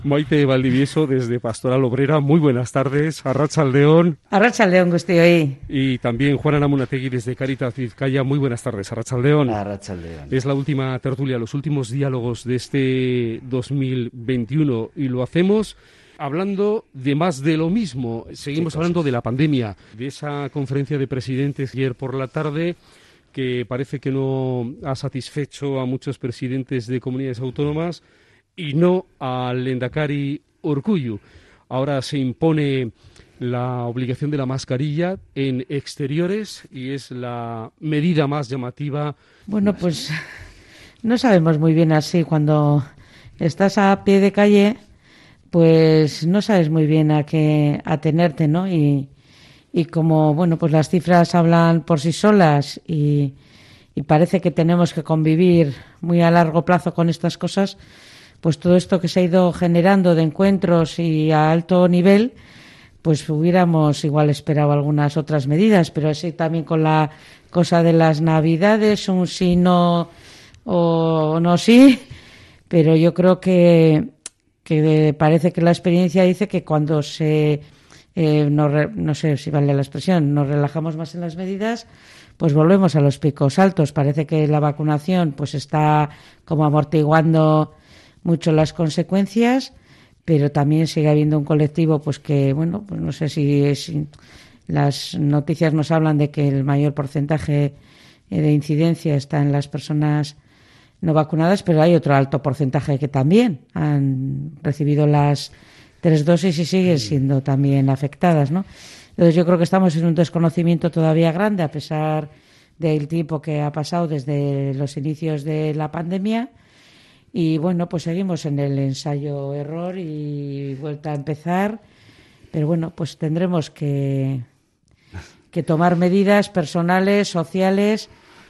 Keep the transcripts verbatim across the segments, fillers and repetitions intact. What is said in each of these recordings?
Maite Valdivieso, desde Pastoral Obrera, muy buenas tardes. Arratsaldeon. Arratsaldeon guztioi. Y también Juan Anamunategui, desde Caritas Vizcaya, muy buenas tardes. Arratsaldeon. Arratsaldeon. Es la última tertulia, los últimos diálogos de este dos mil veintiuno, y lo hacemos hablando de más de lo mismo. Seguimos hablando de la pandemia, de esa conferencia de presidentes ayer por la tarde, que parece que no ha satisfecho a muchos presidentes de comunidades autónomas y no al Lehendakari Urkullu. Ahora se impone la obligación de la mascarilla en exteriores y es la medida más llamativa. Bueno, pues no sabemos muy bien así. Cuando estás a pie de calle, pues no sabes muy bien a qué atenerte, ¿no? Y, y como, bueno, pues las cifras hablan por sí solas y, y parece que tenemos que convivir muy a largo plazo con estas cosas, pues todo esto que se ha ido generando de encuentros y a alto nivel, pues hubiéramos igual esperado algunas otras medidas, pero así también con la cosa de las Navidades, un sí, no o no sí, pero yo creo que, que parece que la experiencia dice que cuando se, eh, no, no sé si vale la expresión, nos relajamos más en las medidas, pues volvemos a los picos altos. Parece que la vacunación pues está como amortiguando mucho las consecuencias, pero también sigue habiendo un colectivo pues que, bueno, pues no sé si es, las noticias nos hablan de que el mayor porcentaje de incidencia está en las personas no vacunadas, pero hay otro alto porcentaje que también han recibido las tres dosis y siguen siendo también afectadas, ¿no? Entonces yo creo que estamos en un desconocimiento todavía grande, a pesar del tiempo que ha pasado desde los inicios de la pandemia. Y bueno, pues seguimos en el ensayo-error y vuelta a empezar. Pero bueno, pues tendremos que, que tomar medidas personales, sociales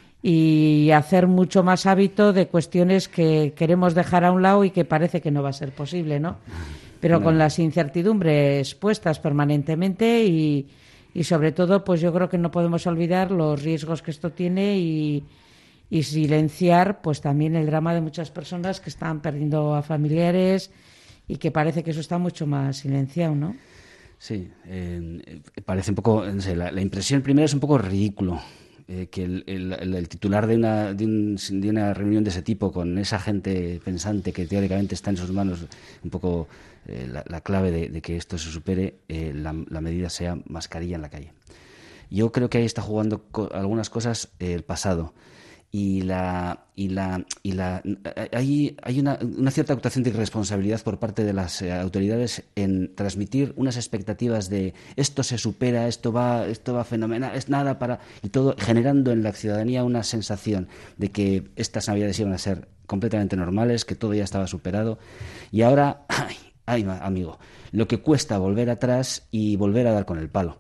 y hacer mucho más hábito de cuestiones que queremos dejar a un lado y que parece que no va a ser posible, ¿no? Pero no. Con las incertidumbres puestas permanentemente y, y sobre todo, pues yo creo que no podemos olvidar los riesgos que esto tiene y y silenciar pues también el drama de muchas personas que están perdiendo a familiares y que parece que eso está mucho más silenciado, ¿no? Sí, eh, parece un poco, no sé, la, la impresión primero es un poco ridículo eh, que el, el, el titular de una, de, un, de una reunión de ese tipo con esa gente pensante que teóricamente está en sus manos, un poco eh, la, la clave de, de que esto se supere, eh, la, la medida sea mascarilla en la calle. Yo creo que ahí está jugando co- algunas cosas eh, el pasado. Y la y la y la hay hay una, una cierta actuación de irresponsabilidad por parte de las eh, autoridades en transmitir unas expectativas de esto se supera, esto va esto va fenomenal, es nada para y todo, generando en la ciudadanía una sensación de que estas Navidades iban a ser completamente normales, que todo ya estaba superado y ahora ay, ay amigo, lo que cuesta volver atrás y volver a dar con el palo.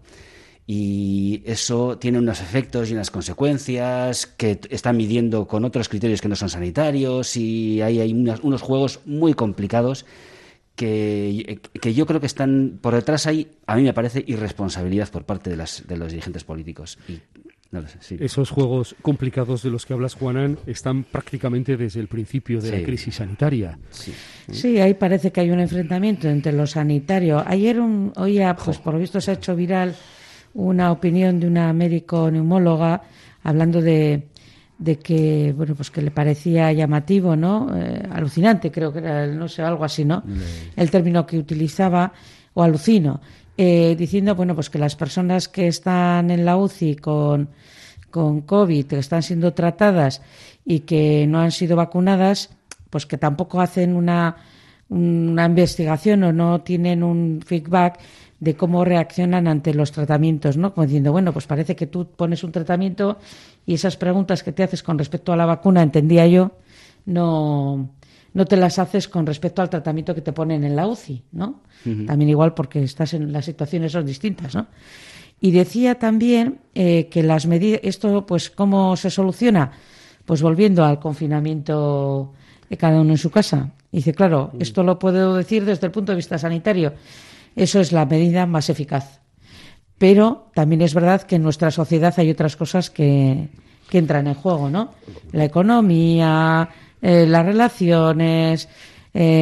Y eso tiene unos efectos y unas consecuencias que están midiendo con otros criterios que no son sanitarios y hay, hay unas, unos juegos muy complicados que, que yo creo que están por detrás. Hay, a mí me parece, irresponsabilidad por parte de, las, de los dirigentes políticos. Y, no lo sé, sí. Esos juegos complicados de los que hablas, Juanán, están prácticamente desde el principio de sí. la crisis sanitaria. Sí. sí, ahí parece que hay un enfrentamiento entre lo sanitario. Ayer un, oía, pues por lo visto se ha hecho viral una opinión de una médico neumóloga hablando de, de que bueno pues que le parecía llamativo, ¿no? Eh, alucinante, creo que era, no sé, algo así, ¿no? Sí. El término que utilizaba, o alucino, eh, diciendo bueno pues que las personas que están en la U C I con, con COVID, que están siendo tratadas y que no han sido vacunadas, pues que tampoco hacen una, una investigación o no tienen un feedback de cómo reaccionan ante los tratamientos, ¿no? Como diciendo, bueno, pues parece que tú pones un tratamiento y esas preguntas que te haces con respecto a la vacuna, entendía yo, no, no te las haces con respecto al tratamiento que te ponen en la U C I, ¿no? Uh-huh. También igual porque estás en las situaciones son distintas, ¿no? Y decía también eh, que las medidas, esto, pues, ¿cómo se soluciona? Pues volviendo al confinamiento de cada uno en su casa. Y dice, claro, uh-huh. esto lo puedo decir desde el punto de vista sanitario. Eso es la medida más eficaz. Pero también es verdad que en nuestra sociedad hay otras cosas que, que entran en juego, ¿no? La economía, eh, las relaciones, eh,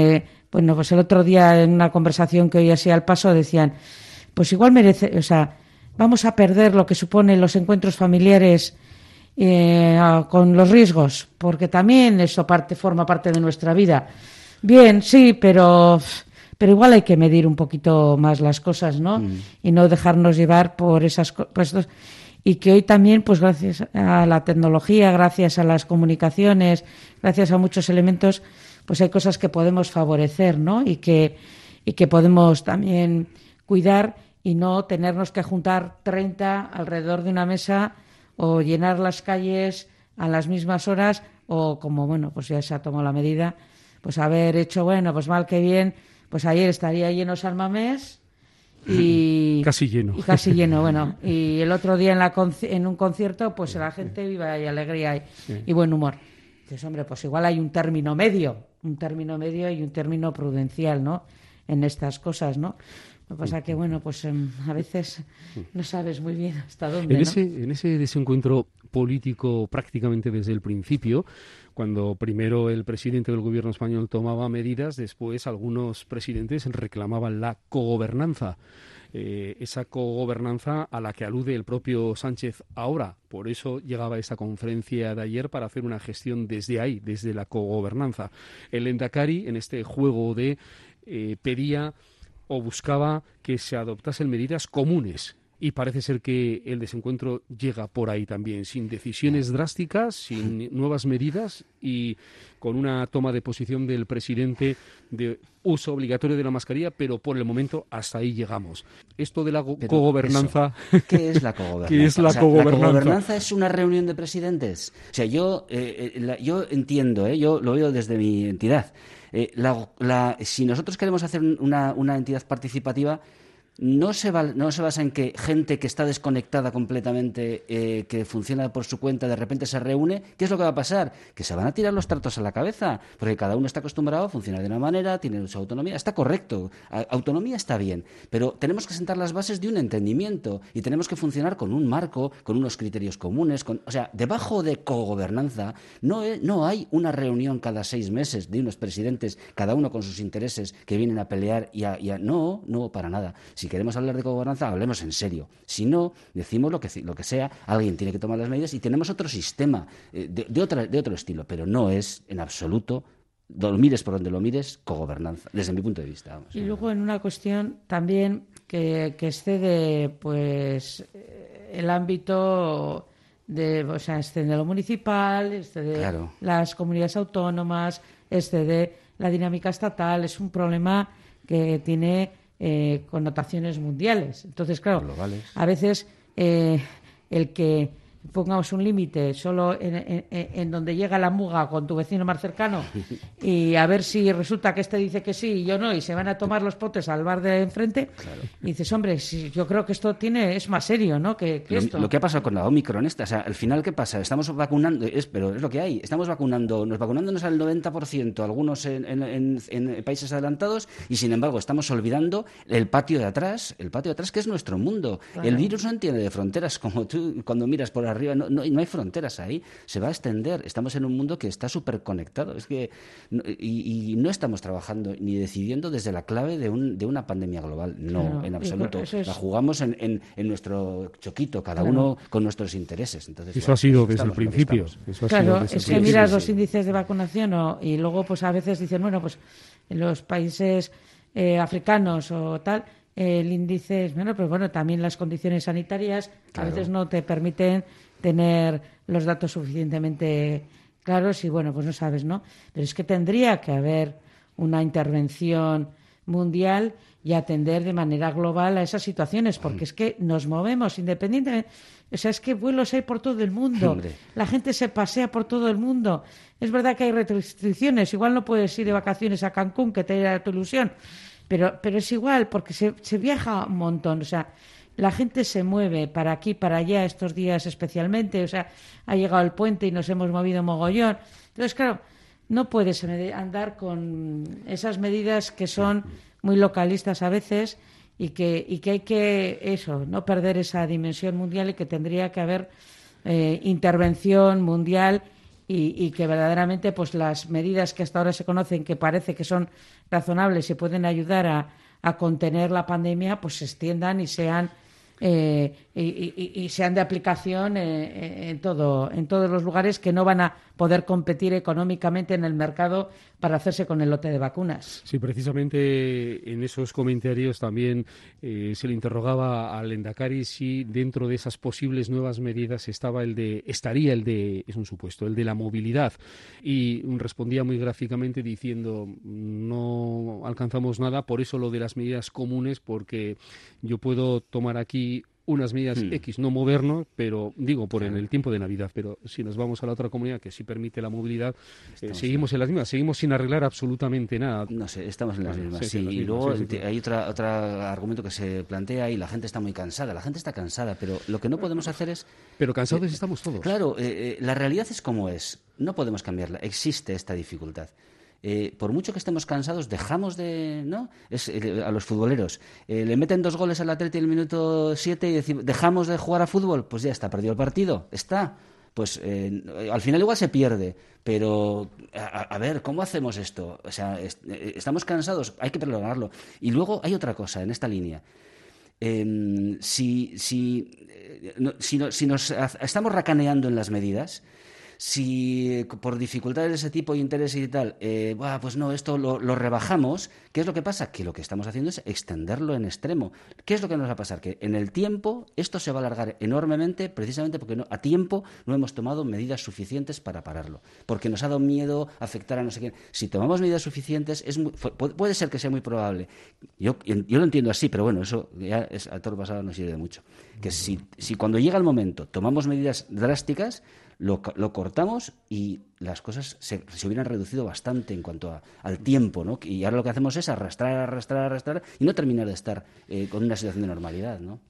bueno, pues el otro día en una conversación que oí así al paso decían, pues igual merece, o sea, vamos a perder lo que suponen los encuentros familiares eh, con los riesgos, porque también eso parte, forma parte de nuestra vida. Bien, sí, pero, pero igual hay que medir un poquito más las cosas, ¿no? Mm. Y no dejarnos llevar por esas cosas. Y que hoy también, pues gracias a la tecnología, gracias a las comunicaciones, gracias a muchos elementos, pues hay cosas que podemos favorecer, ¿no? Y que, y que podemos también cuidar y no tenernos que juntar treinta alrededor de una mesa o llenar las calles a las mismas horas o como, bueno, pues ya se ha tomado la medida, pues haber hecho, bueno, pues mal que bien, pues ayer estaría lleno San Mamés y casi lleno. Y casi lleno, bueno. Y el otro día en, la en un concierto, pues la gente viva y alegría y, sí. y buen humor. Dices, hombre, pues igual hay un término medio, un término medio y un término prudencial, ¿no? En estas cosas, ¿no? Lo que pasa que, bueno, pues um, a veces no sabes muy bien hasta dónde, en ¿no? ese, en ese desencuentro político prácticamente desde el principio, cuando primero el presidente del gobierno español tomaba medidas, después algunos presidentes reclamaban la cogobernanza. Eh, esa cogobernanza a la que alude el propio Sánchez ahora. Por eso llegaba esa conferencia de ayer para hacer una gestión desde ahí, desde la cogobernanza. El Lehendakari, en este juego de eh, pedía o buscaba que se adoptasen medidas comunes. Y parece ser que el desencuentro llega por ahí también, sin decisiones drásticas, sin nuevas medidas y con una toma de posición del presidente de uso obligatorio de la mascarilla, pero por el momento hasta ahí llegamos. Esto de la pero cogobernanza... Eso, ¿qué es la cogobernanza? ¿Qué es la, o sea, cogobernanza? ¿La cogobernanza es una reunión de presidentes? O sea, yo, eh, la, yo entiendo, eh, yo lo veo desde mi entidad. Eh, la, la, si nosotros queremos hacer una, una entidad participativa, no se, va, no se basa en que gente que está desconectada completamente, eh, que funciona por su cuenta, de repente se reúne. ¿Qué es lo que va a pasar? Que se van a tirar los tratos a la cabeza, porque cada uno está acostumbrado a funcionar de una manera, tiene su autonomía. Está correcto, autonomía está bien, pero tenemos que sentar las bases de un entendimiento y tenemos que funcionar con un marco, con unos criterios comunes. Con, o sea, debajo de cogobernanza no, es, no hay una reunión cada seis meses de unos presidentes, cada uno con sus intereses, que vienen a pelear y a... Y a no, no, para nada. Si queremos hablar de cogobernanza, hablemos en serio. Si no, decimos lo que, lo que sea, alguien tiene que tomar las medidas y tenemos otro sistema eh, de, de, otra, de otro estilo, pero no es en absoluto, lo mires por donde lo mires, cogobernanza, desde mi punto de vista. Vamos. Y luego en una cuestión también que, que excede pues el ámbito de, o sea, excede lo municipal, excede claro. las comunidades autónomas, excede la dinámica estatal, es un problema que tiene Eh, connotaciones mundiales. Entonces, claro, globales. A veces eh, el que pongamos un límite solo en, en, en donde llega la muga con tu vecino más cercano y a ver si resulta que este dice que sí y yo no y se van a tomar los potes al bar de enfrente, claro. Y dices, hombre, si yo creo que esto tiene es más serio, ¿no? Que, que lo, esto. Lo que ha pasado con la Omicron esta, o sea, al final, ¿qué pasa? Estamos vacunando, es, pero es lo que hay, estamos vacunando, nos vacunándonos al noventa por ciento, algunos en, en, en, en países adelantados, y sin embargo estamos olvidando el patio de atrás, el patio de atrás que es nuestro mundo. Claro. El virus no entiende de fronteras, como tú cuando miras por arriba, no, no, no hay fronteras ahí, se va a extender. Estamos en un mundo que está súper conectado, es que y, y no estamos trabajando ni decidiendo desde la clave de, un, de una pandemia global, no, claro, en absoluto. Es... La jugamos en, en, en nuestro choquito, cada claro. uno con nuestros intereses. Entonces, eso bueno, ha sido desde el principio. Eso ha claro, sido desde es el que miras sí, los sí. índices de vacunación o, y luego pues a veces dicen, bueno, pues en los países eh, africanos o tal, eh, el índice es menor, pero bueno, también las condiciones sanitarias claro. a veces no te permiten tener los datos suficientemente claros y bueno, pues no sabes, ¿no? Pero es que tendría que haber una intervención mundial y atender de manera global a esas situaciones, porque es que nos movemos independientemente, o sea, es que vuelos hay por todo el mundo, Hombre. La gente se pasea por todo el mundo, es verdad que hay restricciones, igual no puedes ir de vacaciones a Cancún, que te da tu ilusión, pero, pero es igual, porque se, se viaja un montón, o sea, la gente se mueve para aquí, para allá, estos días especialmente, o sea, ha llegado el puente y nos hemos movido mogollón, entonces, claro, no puedes andar con esas medidas que son muy localistas a veces y que, y que hay que, eso, no perder esa dimensión mundial y que tendría que haber eh, intervención mundial y, y que verdaderamente pues las medidas que hasta ahora se conocen, que parece que son razonables y pueden ayudar a, a contener la pandemia, pues se extiendan y sean eh, y, y, y sean de aplicación eh, en todo en todos los lugares que no van a poder competir económicamente en el mercado para hacerse con el lote de vacunas. Sí, precisamente en esos comentarios también eh, se le interrogaba al Lehendakari si dentro de esas posibles nuevas medidas estaba el de estaría el de es un supuesto el de la movilidad, y respondía muy gráficamente diciendo no alcanzamos nada, por eso lo de las medidas comunes, porque yo puedo tomar aquí unas medidas hmm. X, no movernos, pero digo, por claro. en el tiempo de Navidad, pero si nos vamos a la otra comunidad que sí permite la movilidad, eh, seguimos en... en las mismas, seguimos sin arreglar absolutamente nada. No sé, estamos en las mismas, sí, sí, sí, las y mismas, luego sí, sí, claro. hay otra, otro argumento que se plantea y la gente está muy cansada, la gente está cansada, pero lo que no podemos hacer es... Pero cansados eh, estamos todos. Claro, eh, eh, la realidad es como es, no podemos cambiarla, existe esta dificultad. Eh, por mucho que estemos cansados, dejamos de... ¿no? Es, eh, a los futboleros, eh, le meten dos goles al Atleti en el minuto siete y decimos, ¿dejamos de jugar a fútbol? Pues ya está, perdido el partido, está. Pues eh, al final igual se pierde, pero a, a ver, ¿cómo hacemos esto? O sea, est- estamos cansados, hay que prolongarlo. Y luego hay otra cosa en esta línea. Eh, si, si, eh, no, si, no, si nos estamos racaneando en las medidas, si por dificultades de ese tipo y intereses y tal, eh, bah, pues no, esto lo, lo rebajamos, ¿qué es lo que pasa? Que lo que estamos haciendo es extenderlo en extremo. ¿Qué es lo que nos va a pasar? Que en el tiempo esto se va a alargar enormemente precisamente porque no, a tiempo no hemos tomado medidas suficientes para pararlo. Porque nos ha dado miedo afectar a no sé quién. Si tomamos medidas suficientes, es muy, puede ser que sea muy probable. Yo, yo lo entiendo así, pero bueno, eso ya es, a todo lo pasado no sirve de mucho. Que si, si cuando llega el momento tomamos medidas drásticas, Lo, lo cortamos y las cosas se, se hubieran reducido bastante en cuanto a, al tiempo, ¿no? Y ahora lo que hacemos es arrastrar, arrastrar, arrastrar y no terminar de estar eh, con una situación de normalidad, ¿no?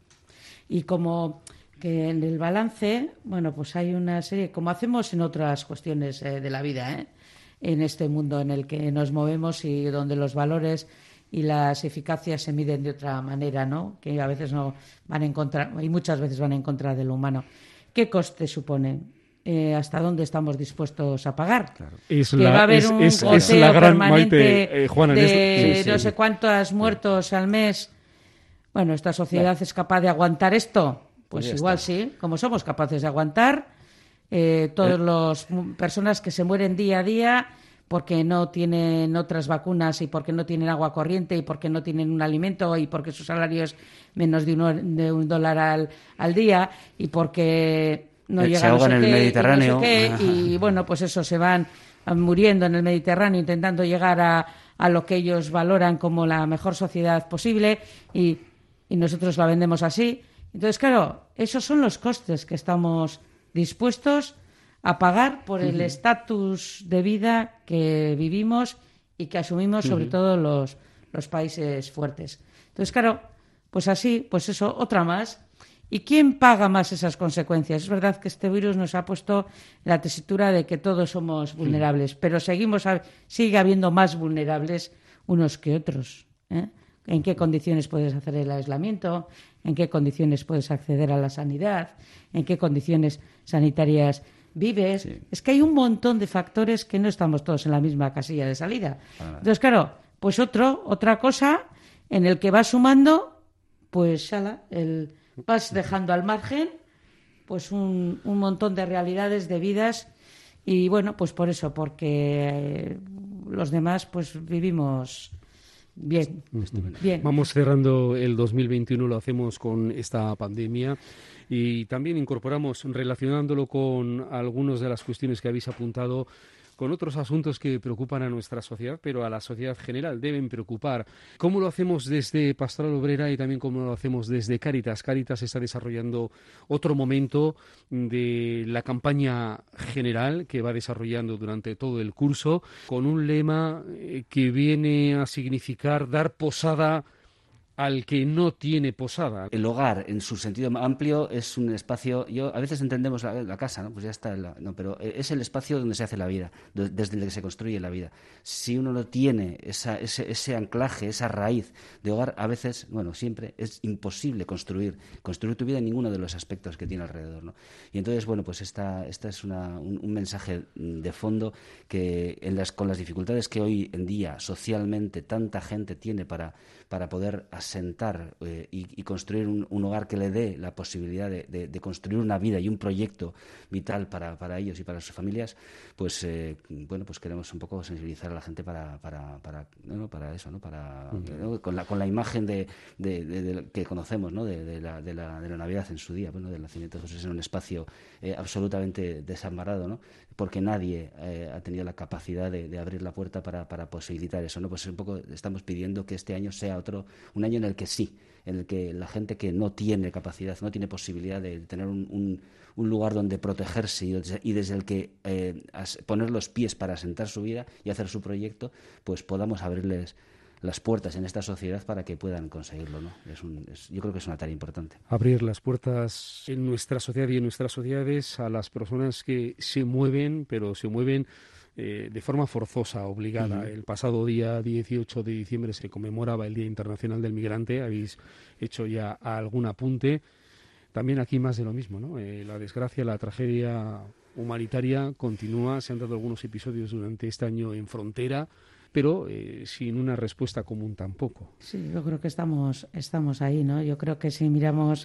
Y como que en el balance, bueno, pues hay una serie, como hacemos en otras cuestiones eh, de la vida, ¿eh? En este mundo en el que nos movemos y donde los valores y las eficacias se miden de otra manera, ¿no? Que a veces no van en contra, y muchas veces van en contra de lo humano. ¿Qué coste suponen? Eh, hasta dónde estamos dispuestos a pagar. Claro. Es que la, va a haber es, un es, goteo es la gran permanente Maite, eh, Juana, de en esto, sí, sí. no sé cuántos muertos sí. al mes. Bueno, ¿esta sociedad bueno. es capaz de aguantar esto? Pues, pues igual está. Sí, como somos capaces de aguantar eh, todas las personas que se mueren día a día porque no tienen otras vacunas y porque no tienen agua corriente y porque no tienen un alimento y porque su salario es menos de un, de un dólar al, al día y porque... no llega se ahogan no sé en el qué, Mediterráneo. Y, no sé qué, y bueno, pues eso, se van muriendo en el Mediterráneo intentando llegar a, a lo que ellos valoran como la mejor sociedad posible y, y nosotros la vendemos así. Entonces, claro, esos son los costes que estamos dispuestos a pagar por el estatus uh-huh. de vida que vivimos y que asumimos sobre uh-huh. todo los, los países fuertes. Entonces, claro, pues así, pues eso, otra más. ¿Y quién paga más esas consecuencias? Es verdad que este virus nos ha puesto en la tesitura de que todos somos vulnerables, sí. pero seguimos a, sigue habiendo más vulnerables unos que otros. ¿eh? ¿En qué condiciones puedes hacer el aislamiento? ¿En qué condiciones puedes acceder a la sanidad? ¿En qué condiciones sanitarias vives? Sí. Es que hay un montón de factores que no estamos todos en la misma casilla de salida. Ah. Entonces, claro, pues otro, otra cosa en el que vas sumando, pues, ala, el... vas dejando al margen pues un, un montón de realidades, de vidas y bueno, pues por eso, porque los demás pues vivimos bien, bien. Vamos cerrando el dos mil veintiuno, lo hacemos con esta pandemia y también incorporamos, relacionándolo con algunas de las cuestiones que habéis apuntado, con otros asuntos que preocupan a nuestra sociedad, pero a la sociedad general deben preocupar. ¿Cómo lo hacemos desde Pastoral Obrera y también cómo lo hacemos desde Cáritas? Cáritas está desarrollando otro momento de la campaña general que va desarrollando durante todo el curso, con un lema que viene a significar dar posada al que no tiene posada. El hogar, en su sentido amplio, es un espacio... Yo a veces entendemos la, la casa, ¿no? Pues ya está. La, no, pero es el espacio donde se hace la vida, desde el que se construye la vida. Si uno no tiene esa, ese, ese anclaje, esa raíz de hogar, a veces, bueno, siempre es imposible construir construir tu vida en ninguno de los aspectos que tiene alrededor, ¿no? Y entonces, bueno, pues esta, esta es una, un, un mensaje de fondo que en las, con las dificultades que hoy en día socialmente tanta gente tiene para, para poder asentar eh, y, y construir un, un hogar que le dé la posibilidad de, de, de construir una vida y un proyecto vital para, para ellos y para sus familias, pues eh, bueno, pues queremos un poco sensibilizar a la gente para para para, ¿no? para eso, ¿no? Para uh-huh. ¿no? con la con la imagen de, de, de, de que conocemos, ¿no? de, de, la, de, la, de la Navidad en su día, bueno, del nacimiento de Jesús en un espacio eh, absolutamente desamparado, ¿no? Porque nadie eh, ha tenido la capacidad de, de abrir la puerta para, para posibilitar eso, ¿no? Pues un poco estamos pidiendo que este año sea otro, un año en el que sí, en el que la gente que no tiene capacidad, no tiene posibilidad de tener un, un, un lugar donde protegerse y desde, y desde el que eh, as, poner los pies para asentar su vida y hacer su proyecto, pues podamos abrirles las puertas en esta sociedad para que puedan conseguirlo, ¿no? Es un, es, yo creo que es una tarea importante. Abrir las puertas en nuestra sociedad y en nuestras sociedades a las personas que se mueven, pero se mueven eh, de forma forzosa, obligada. Uh-huh. El pasado día dieciocho de diciembre se conmemoraba el Día Internacional del Migrante. Habéis hecho ya algún apunte. También aquí más de lo mismo, ¿no? Eh, la desgracia, la tragedia humanitaria continúa. Se han dado algunos episodios durante este año en frontera, pero eh, sin una respuesta común tampoco. Sí, yo creo que estamos estamos ahí, ¿no? Yo creo que si miramos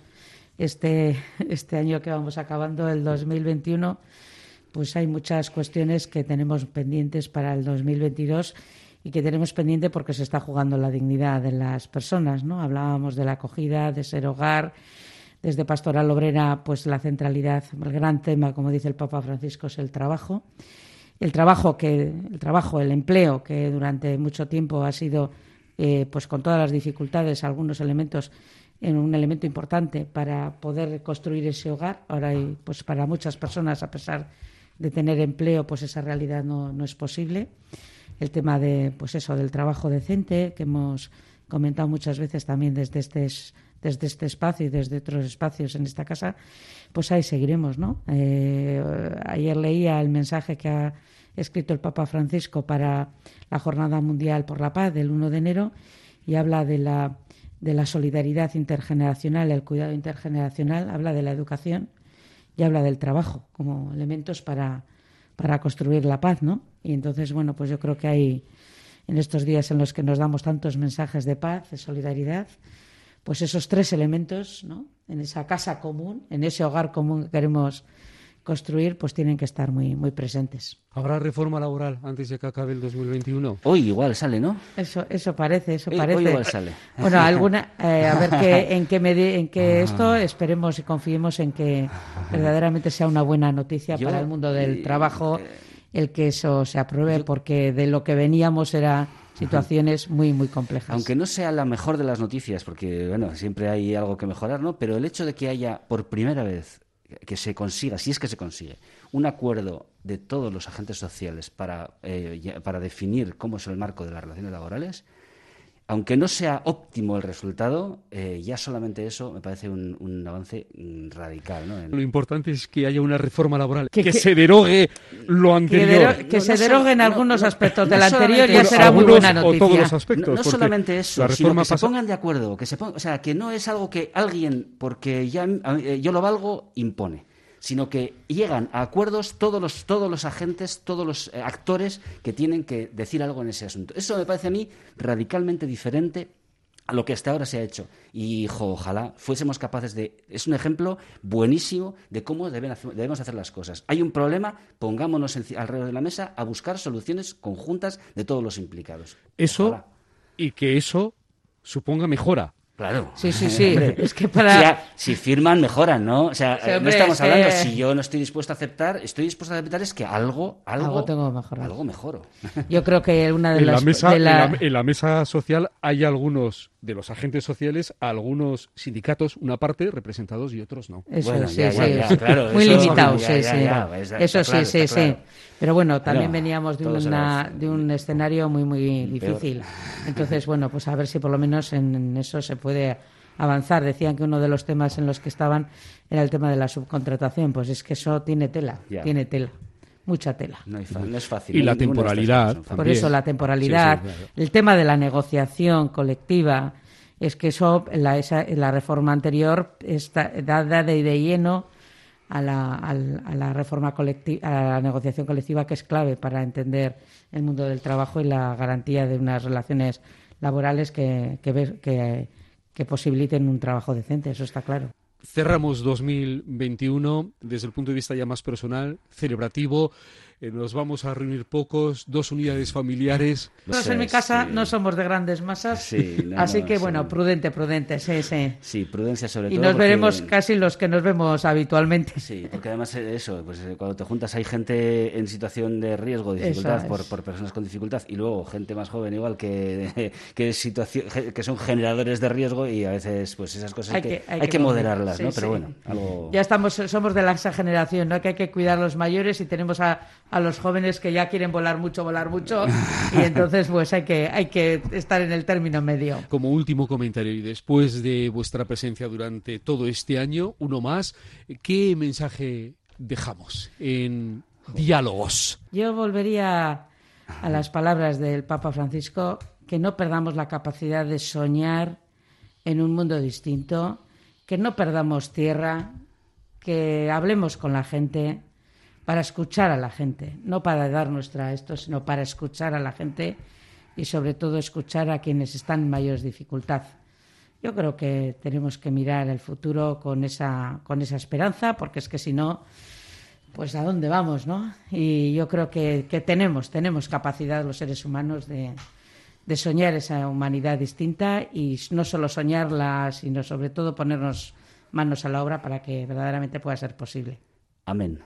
este este año que vamos acabando, el dos mil veintiuno, pues hay muchas cuestiones que tenemos pendientes para el dos mil veintidós y que tenemos pendiente porque se está jugando la dignidad de las personas, ¿no? Hablábamos de la acogida, de ser hogar. Desde Pastoral Obrera, pues la centralidad, el gran tema, como dice el Papa Francisco, es el trabajo. El trabajo, que, el trabajo, el empleo, que durante mucho tiempo ha sido, eh, pues con todas las dificultades, algunos elementos, en un elemento importante para poder construir ese hogar. Ahora, hay, pues para muchas personas, a pesar de tener empleo, pues esa realidad no, no es posible. El tema de, pues eso, del trabajo decente, que hemos comentado muchas veces también desde este desde este espacio y desde otros espacios en esta casa, pues ahí seguiremos, ¿no? Eh, ayer leía el mensaje que ha escrito el Papa Francisco para la Jornada Mundial por la Paz del uno de enero y habla de la, de la solidaridad intergeneracional, el cuidado intergeneracional, habla de la educación y habla del trabajo como elementos para, para construir la paz, ¿no? Y entonces, bueno, pues yo creo que hay, en estos días en los que nos damos tantos mensajes de paz, de solidaridad, pues esos tres elementos, ¿no? En esa casa común, en ese hogar común que queremos construir, pues tienen que estar muy muy presentes. ¿Habrá reforma laboral antes de que acabe el dos mil veintiuno? Hoy igual sale, ¿no? Eso eso parece, eso hoy, parece. Hoy igual sale. Bueno, alguna, eh, a ver qué, en qué medi- en qué esto, esperemos y confiemos en que verdaderamente sea una buena noticia Yo, para el mundo del trabajo el que eso se apruebe, Yo, porque de lo que veníamos era situaciones muy, muy complejas. Aunque no sea la mejor de las noticias, porque bueno, siempre hay algo que mejorar, ¿no? Pero el hecho de que haya por primera vez que se consiga, si es que se consigue, un acuerdo de todos los agentes sociales para, eh, para definir cómo es el marco de las relaciones laborales, aunque no sea óptimo el resultado, eh, ya solamente eso me parece un, un avance radical, ¿no? En... Lo importante es que haya una reforma laboral, que, que, que se derogue lo anterior. Que, dero- que no, se no deroguen no, algunos no, algunos no, aspectos no del anterior, ya será algunos, muy buena noticia. O todos los aspectos, no, no solamente eso, sino que pasa... se pongan de acuerdo, que se pongan, o sea, que no es algo que alguien, porque ya eh, yo lo valgo, impone, sino que llegan a acuerdos todos los todos los agentes, todos los eh, actores que tienen que decir algo en ese asunto. Eso me parece a mí radicalmente diferente a lo que hasta ahora se ha hecho. Y jo, ojalá fuésemos capaces de... Es un ejemplo buenísimo de cómo deben hacer, debemos hacer las cosas. Hay un problema, pongámonos en, alrededor de la mesa a buscar soluciones conjuntas de todos los implicados. Eso, ojalá. Y que eso suponga mejora. Claro. Sí, sí, sí. Es que para... O sea, si firman, mejoran, ¿no? O sea, sí, hombre, no estamos hablando, que... si yo no estoy dispuesto a aceptar, estoy dispuesto a aceptar es que algo, algo, algo tengo que mejorar. Algo mejoro. Yo creo que una de en las... La mesa, de la... en, la, en la mesa social hay algunos de los agentes sociales, algunos sindicatos, una parte, representados y otros no. Eso, bueno, sí, ya, sí, ya, ya, claro, muy eso, limitado, ya, sí, ya, sí. Ya, ya, está, eso está sí, claro, sí, está sí. Claro. Pero bueno, también Pero, veníamos de, una, de un escenario muy, muy difícil. Entonces, bueno, pues a ver si por lo menos en eso se, puede avanzar. Decían que uno de los temas en los que estaban era el tema de la subcontratación. Pues es que eso tiene tela, yeah. tiene tela. Mucha tela. No, hay, no es fácil. Y la temporalidad. Por eso la temporalidad, sí, sí, claro. El tema de la negociación colectiva, es que eso, la, esa, la reforma anterior está dada de, de lleno a la, a la reforma colectiva, a la negociación colectiva, que es clave para entender el mundo del trabajo y la garantía de unas relaciones laborales que, que, que, que posibiliten un trabajo decente, eso está claro. Cerramos dos mil veintiuno desde el punto de vista ya más personal, celebrativo. Eh, nos vamos a reunir pocos, dos unidades familiares. Nosotros en mi casa sí. no somos de grandes masas, sí, no, así no, que sí. bueno, prudente, prudente, sí, sí. Sí, prudencia sobre y todo. Y nos porque... veremos casi los que nos vemos habitualmente. Sí, porque además eso, pues cuando te juntas hay gente en situación de riesgo, dificultad, por, por personas con dificultad, y luego gente más joven igual que, que, situación, que son generadores de riesgo, y a veces pues esas cosas hay que, que, hay hay que, que moderarlas, sí, ¿no? Sí. Pero bueno, algo... Ya estamos, somos de la, esa generación, ¿no? Que hay que cuidar a los mayores y tenemos a, a los jóvenes que ya quieren volar mucho, volar mucho, y entonces pues hay que, hay que estar en el término medio. Como último comentario, y después de vuestra presencia durante todo este año, uno más, ¿qué mensaje dejamos en Diálogos? Yo volvería a las palabras del Papa Francisco, que no perdamos la capacidad de soñar en un mundo distinto, que no perdamos tierra, que hablemos con la gente, para escuchar a la gente, no para dar nuestra esto, sino para escuchar a la gente y sobre todo escuchar a quienes están en mayor dificultad. Yo creo que tenemos que mirar el futuro con esa, con esa esperanza, porque es que si no, pues ¿a dónde vamos, no? Y yo creo que, que tenemos, tenemos capacidad los seres humanos de, de soñar esa humanidad distinta, y no solo soñarla, sino sobre todo ponernos manos a la obra para que verdaderamente pueda ser posible. Amén.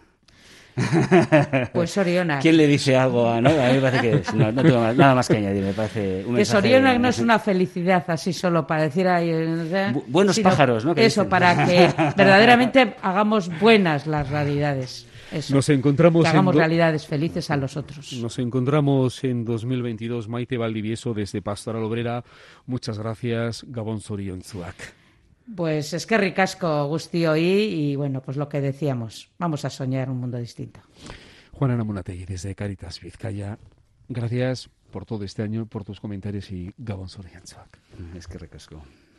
Pues Sorionak. ¿Quién le dice algo a.? ¿No? A mí me parece que no, no tengo nada más que añadir. Me parece un que Sorionak no es una felicidad así solo para decir ahí, Bu- buenos pájaros, ¿no? Eso, dicen? Para que verdaderamente hagamos buenas las realidades. Eso, nos encontramos que hagamos en do... realidades felices a los otros. Nos encontramos en dos mil veintidós. Maite Valdivieso desde Pastoral Obrera. Muchas gracias. Gabon zoriontsuak. Pues es que ricasco Gusti hoy, y bueno, pues lo que decíamos, vamos a soñar un mundo distinto. Juana Namunategui desde Caritas Vizcaya, gracias por todo este año, por tus comentarios, y Gabon zoriontsuak. Es que ricasco.